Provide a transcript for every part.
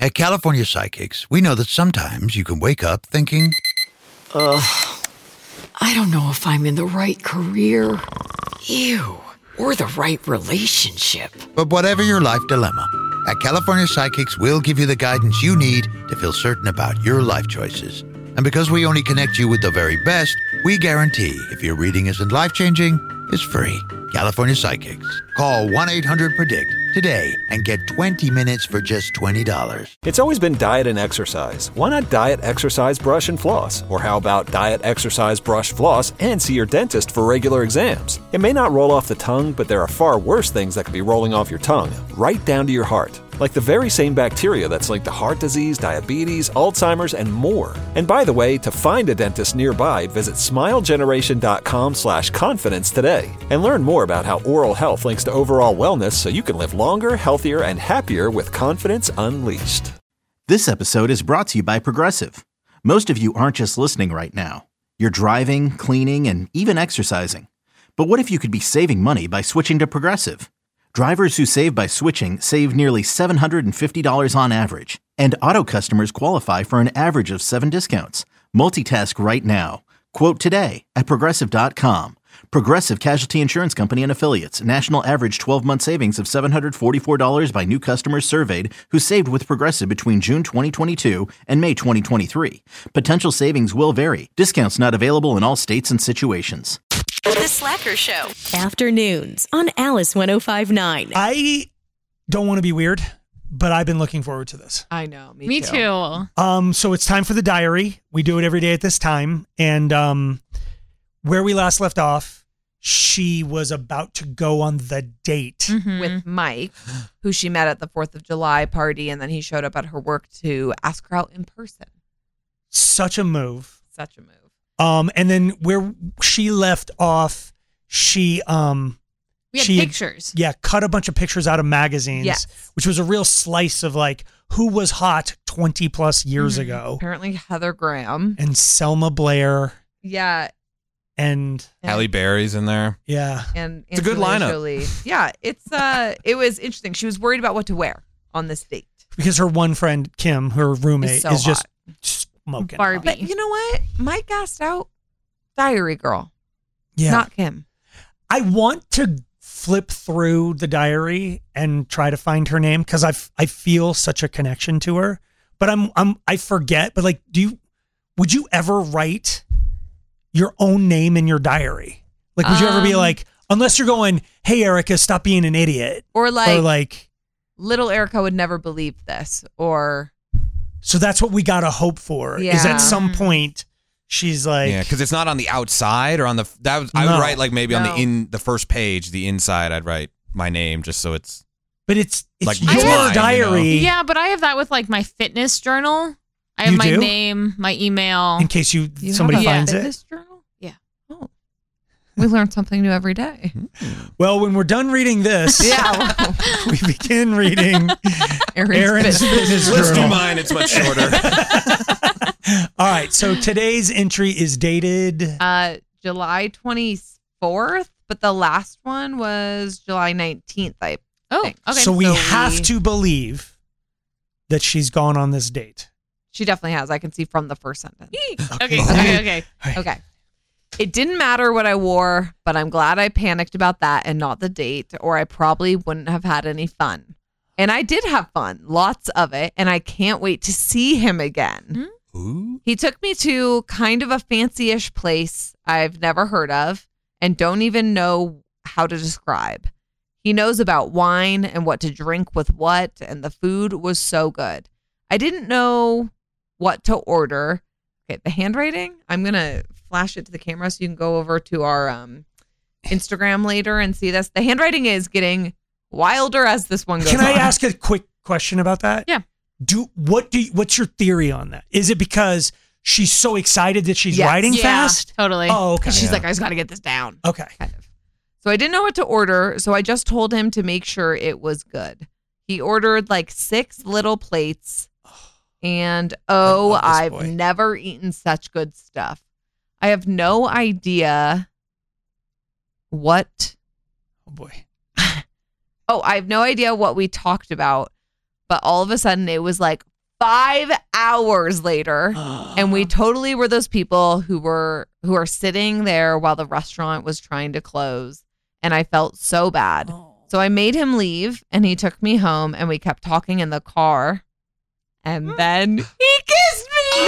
At California Psychics, we know that sometimes you can wake up thinking, I don't know if I'm in the right career. Ew. Or the right relationship. but whatever your life dilemma, at California Psychics, we'll give you the guidance you need to feel certain about your life choices. And because we only connect you with the very best, we guarantee if your reading isn't life-changing, it's free. California Psychics. Call 1-800-PREDICT today and get 20 minutes for just $20. It's always been diet and exercise. Why not diet, exercise, brush, and floss? Or how about diet, exercise, brush, floss, and see your dentist for regular exams? It may not roll off the tongue, but there are far worse things that could be rolling off your tongue, right down to your heart. Like the very same bacteria that's linked to heart disease, diabetes, Alzheimer's, and more. And by the way, to find a dentist nearby, visit smilegeneration.com/confidence today and learn more about how oral health links to overall wellness so you can live longer, healthier, and happier with confidence unleashed. This episode is brought to you by Progressive. Most of you aren't just listening right now. You're driving, cleaning, and even exercising. But what if you could be saving money by switching to Progressive? Drivers who save by switching save nearly $750 on average. And auto customers qualify for an average of 7 discounts. Multitask right now. Quote today at Progressive.com. Progressive Casualty Insurance Company and Affiliates. National average 12-month savings of $744 by new customers surveyed who saved with Progressive between June 2022 and May 2023. Potential savings will vary. Discounts not available in all states and situations. The Slacker Show. Afternoons on Alice 105.9. I don't want to be weird, but I've been looking forward to this. I know. Me too. So it's time for the diary. We do it every day at this time. And where we last left off, she was about to go on the date. With Mike, who she met at the 4th of July party, and then he showed up at her work to ask her out in person. Such a move. Such a move. And then where she left off, she We had pictures. cut a bunch of pictures out of magazines, Yes. which was a real slice of like who was hot 20 plus years ago. Apparently Heather Graham. And Selma Blair. Yeah. And Halle Berry's in there. Yeah. And it's a good Angelina lineup. Jolie. Yeah, it was interesting. She was worried about what to wear on this date. Because her one friend, Kim, her roommate, so is just hot. smoking. Barbie. But you know what? Mike asked out Diary Girl. Yeah. Not Kim. I want to flip through the diary and try to find her name because I feel such a connection to her. But I forget. But like, would you ever write your own name in your diary? Like, would you ever be like, unless you're going, hey, Erica, stop being an idiot. Or like little Erica would never believe this. Or so that's what we got to hope for is at some point she's like, yeah, because it's not on the outside or on the. I would write like maybe on the first page, the inside. I'd write my name just so it's. But it's like your mine, diary. You know? Yeah, but I have that with like my fitness journal. I have You my do? name, my email. In case somebody have a finds fitness it. journal? Yeah. Oh. We learn something new every day. Well, when we're done reading this, we begin reading Aaron's fitness Let's do journal. mine. It's much shorter. All right. So today's entry is dated July 24th, but the last one was July 19th, I think. Okay. So we have to believe that she's gone on this date. She definitely has. I can see from the first sentence. Okay. Okay. It didn't matter what I wore, but I'm glad I panicked about that and not the date, or I probably wouldn't have had any fun. And I did have fun, lots of it, and I can't wait to see him again. Ooh. He took me to kind of a fancy-ish place I've never heard of and don't even know how to describe. He knows about wine and what to drink with what, and the food was so good. I didn't know what to order. Okay, the handwriting, I'm going to flash it to the camera so you can go over to our Instagram later and see this. The handwriting is getting wilder as this one goes Can I on. ask a quick question about that? Yeah. What's your theory on that? Is it because she's so excited that she's Yes. writing Yeah, fast? totally. Oh, okay. She's like, I just got to get this down. Okay. Kind of. So I didn't know what to order, so I just told him to make sure it was good. He ordered like 6 little plates, and love this I've boy. never eaten such good stuff. I have no idea what. Oh boy. I have no idea what we talked about, but all of a sudden it was like 5 hours later, and we totally were those people who are sitting there while the restaurant was trying to close, and I felt so bad. So I made him leave, and he took me home, and we kept talking in the car, and then he kissed me.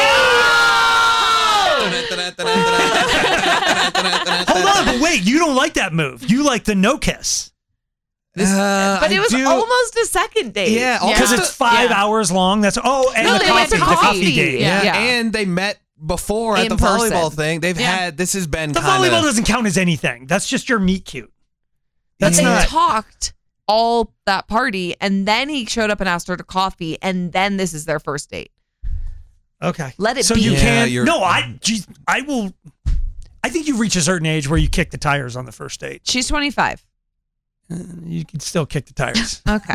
Hold on, but wait, you don't like that move. You like the no kiss. But it was almost a second date. Yeah, because it's 5 hours long. That's and No, the they went to coffee date. Yeah. And they met before at In the person. volleyball thing. They've had this has been The kinda, volleyball doesn't count as anything. That's just your meet cute. That's They not. talked all that party, and then he showed up and asked her to coffee, and then this is their first date. Okay. Let it so be. you Yeah, can't. you're- No, I will. I think you reach a certain age where you kick the tires on the first date. She's 25. You can still kick the tires. Okay.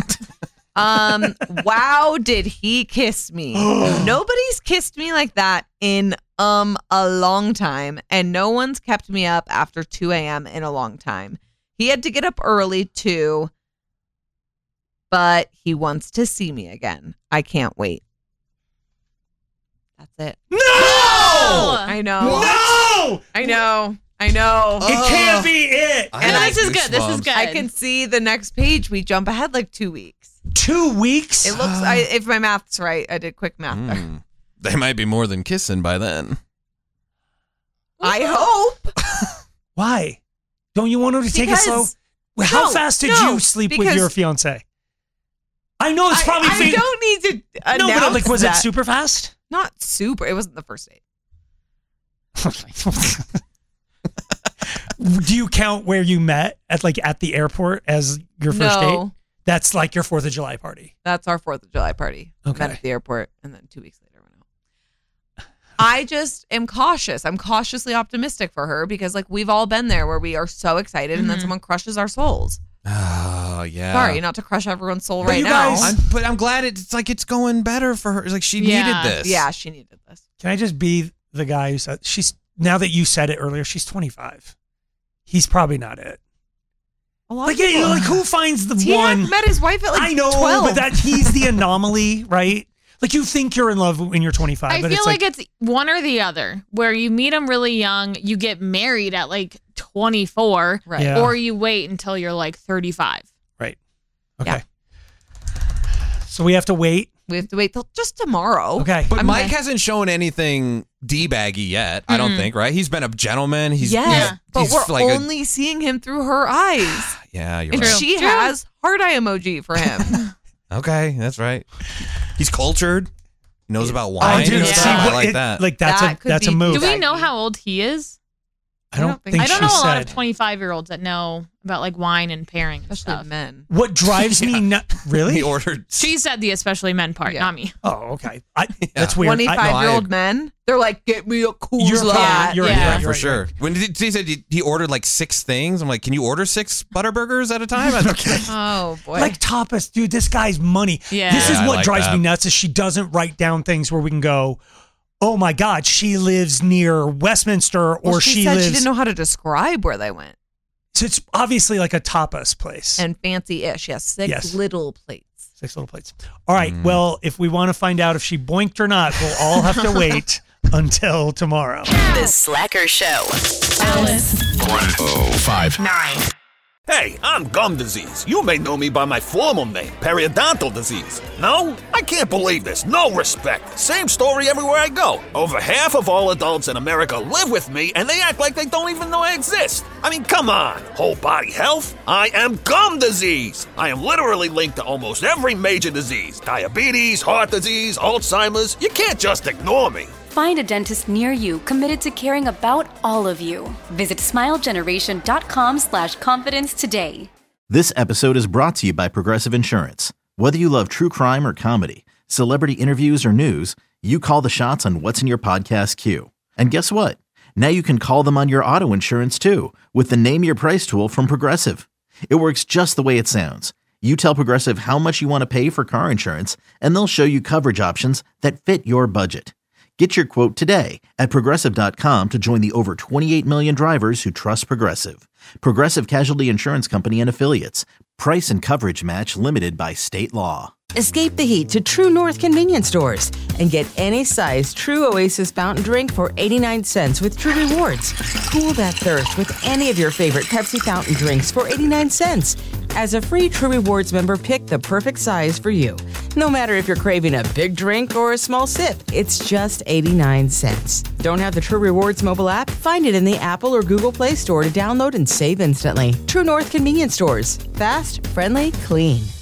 Wow, did he kiss me? Nobody's kissed me like that in a long time, and no one's kept me up after 2 a.m. in a long time. He had to get up early too, but he wants to see me again. I can't wait. That's it. No! I know. No! I know. I know. It can't be it. And this is good. This is good. I can see the next page. We jump ahead like 2 weeks. 2 weeks? It looks. If my math's right, I did quick math there. They might be more than kissing by then. I hope. Why? Don't you want her to take it slow? How fast did you sleep with your fiance? I know it's probably. I don't need to announce No, but was that. it super fast? Not super. It wasn't the first date. Do you count where you met at the airport as your first date? That's like your 4th of July party. That's our 4th of July party. Okay. Met at the airport, and then 2 weeks later went out. I just am cautious. I'm cautiously optimistic for her because we've all been there where we are so excited and then someone crushes our souls. Oh yeah. Sorry, not to crush everyone's soul But right you now. guys- But I'm glad it's going better for her. It's like she needed this. Yeah, she needed this. Can I just be the guy who said now that you said it earlier, she's 25. He's probably not it. A lot of people. Who finds the He one? met his wife at I know, 12. but he's the anomaly, right? Like you think you're in love when you're 25. I but feel it's like it's one or the other, where you meet them really young, you get married at 24, Right. Yeah. or you wait until you're 35. right. Okay. Yeah. So we have to wait. We have to wait till just tomorrow. Okay. But I'm Mike gonna- hasn't shown anything D-baggy yet, I don't think, right? He's been a gentleman. Yes, but he's we're only seeing him through her eyes. Yeah, you're And right. she has heart eye emoji for him. Okay, that's right. He's cultured. He knows about wine. dude, and see, stuff. I what- like that. That could that's a be move. Do we know how old he is? I don't think I don't she know a said. lot of 25-year-olds that know about wine and pairing and Especially stuff. men. What drives me really? He ordered. She said the especially men part, Yeah. not me. Oh, okay. That's weird. 25-year-old men, they're like, get me a You're Kuzla. right. You're right. Yeah. You're right, For you're sure. right. When he said he ordered 6 things, I'm like, can you order 6 Butterburgers at a time? I don't care. Oh, boy. Like tapas, dude. This guy's money. Yeah. This is Yeah, I what like drives that. me nuts. Is she doesn't write down things where we can go, oh my God, she lives near Westminster, Well, or she she said lives. she didn't know how to describe where they went. So it's obviously like a tapas place. And fancy-ish. Yes, 6 Yes. little plates. 6 little plates. All right. Well, if we want to find out if she boinked or not, we'll all have to wait until tomorrow. The Slacker Show. Alice. 1059. Hey, I'm gum disease. You may know me by my formal name, periodontal disease. No? I can't believe this. No respect. Same story everywhere I go. Over half of all adults in America live with me, and they act like they don't even know I exist. I mean, come on. Whole body health? I am gum disease. I am literally linked to almost every major disease. Diabetes, heart disease, Alzheimer's. You can't just ignore me. Find a dentist near you committed to caring about all of you. Visit smilegeneration.com/confidence today. This episode is brought to you by Progressive Insurance. Whether you love true crime or comedy, celebrity interviews or news, you call the shots on what's in your podcast queue. And guess what? Now you can call them on your auto insurance too with the Name Your Price tool from Progressive. It works just the way it sounds. You tell Progressive how much you want to pay for car insurance, and they'll show you coverage options that fit your budget. Get your quote today at Progressive.com to join the over 28 million drivers who trust Progressive. Progressive Casualty Insurance Company and Affiliates. Price and coverage match limited by state law. Escape the heat to True North convenience stores and get any size True Oasis fountain drink for 89 cents with True Rewards. Cool that thirst with any of your favorite Pepsi fountain drinks for 89 cents. As a free True Rewards member, pick the perfect size for you. No matter if you're craving a big drink or a small sip, it's just 89 cents. Don't have the True Rewards mobile app? Find it in the Apple or Google Play Store to download and save instantly. True North convenience stores. Fast, friendly, clean.